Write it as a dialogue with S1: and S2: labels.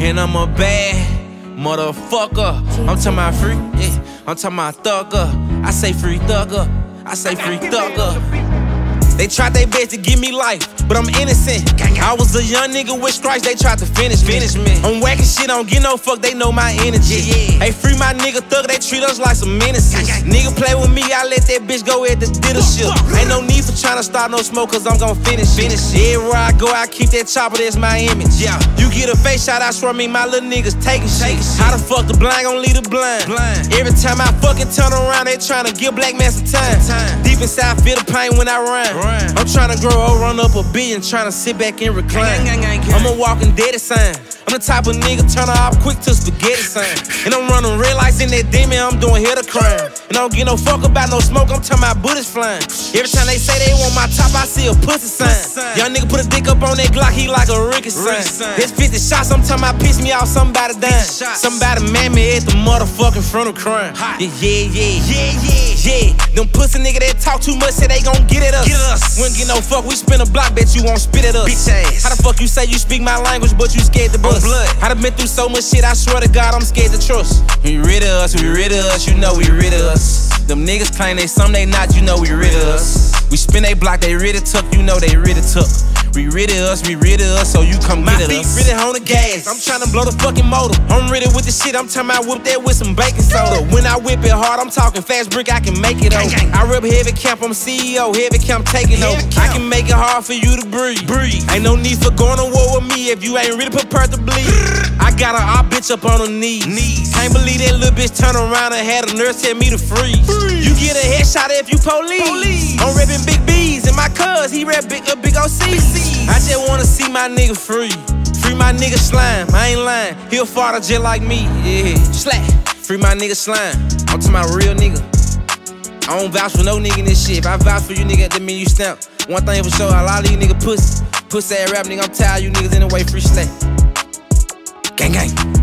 S1: And I'm a bad motherfucker. I'm talking about free, yeah. I'm talking about thugger. I say free thugger. I say free thugger. They tried their best to give me life, but I'm innocent. I was a young nigga with stripes, they tried to finish me. I'm whacking shit, I don't give no fuck, they know my energy. Hey, free my nigga thug, they treat us like some menaces. Nigga play with me, I let that bitch go at the dealership. Ain't no need for trying to start no smoke, cause I'm gon' finish it. Everywhere I go, I keep that chopper, that's my image. You get a face shot, I swear me, my little niggas taking shit. How the fuck the blind gon' lead the blind? Every time I fucking turn around, they tryna give black man some time. Deep inside, feel the pain when I run. I'm tryna grow old, run up a billion, tryna sit back and recline. I'm a walking dead sign. I'm the type of nigga turn her off quick to spaghetti sign. And I'm running red lights in that demon, I'm doing hit a crime. And I don't give no fuck about no smoke, I'm talking about bullets flying. Every time they say they want my top, I see a pussy sign. Young nigga put a dick up on that Glock, he like a Ricky sign. There's 50 shots, I'm talking about piss me off, somebody dying. Somebody man me at the motherfucking front of crime. Yeah. Them pussy nigga that talk too much say they gon' get at us. Wouldn't get no fuck, we spin a block, bet you won't spit at us. Bitch ass. How the fuck you say you speak my language, but you scared to bust? I done been through so much shit, I swear to God, I'm scared to trust. We rid of us, you know we rid of us. Them niggas claim they some, they not, you know we rid of us. We spin they block, they rid of tuck, you know they rid of tuck. We rid of us, so you come get at us. My feet really on the gas, I'm tryna blow the fucking motor. I'm ready with the shit, I'm talking about whip that with some baking soda. When I whip it hard, I'm talking fast brick, I can make it over. I rep heavy camp, I'm CEO, heavy camp taking over. I can make it hard for you to breathe. Ain't no need for going to war with me if you ain't really prepared to bleed. I got a bitch up on her knees. Can't believe that little bitch turn around and had a nurse tell me to freeze. You get a headshot if you police. I'm reppin' Big B's and my cuz, he rep big OC. I just wanna see my nigga free. Free my nigga Slime, I ain't lying. He'll father just like me, yeah. Slack. Free my nigga Slime. I'm to my real nigga. I don't vouch for no nigga in this shit. If I vouch for you nigga, that mean you stamp. One thing for sure, a lot of you nigga pussy. Pussy ass rap nigga, I'm tired of you niggas anyway, free slack. Gang gang.